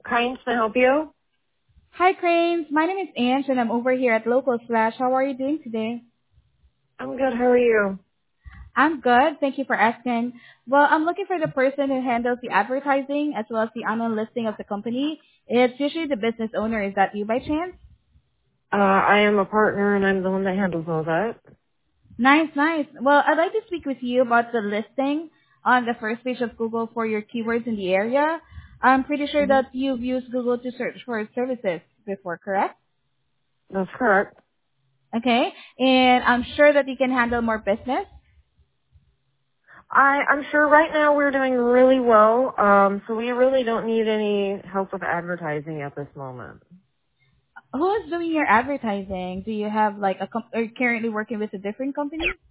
Cranes, can I help you? Hi, Cranes. My name is Ange, and I'm over here at Local Slash. How are you doing today? I'm good. How are you? I'm good. Thank you for asking. Well, I'm looking for the person who handles the advertising as well as the annual listing of the company. It's usually the business owner. Is that you by chance? I am a partner and I'm the one that handles all that. Nice, nice. Well, I'd like to speak with you about the listing on the first page of Google for your keywords in the area. I'm pretty sure hmm that you've used Google to search for services before, correct? That's correct. Okay. And I'm sure that you can handle more business. I'm sure right now we're doing really well, so we really don't need any help with advertising at this moment. Who is doing your advertising? Do you have like are you currently working with a different company?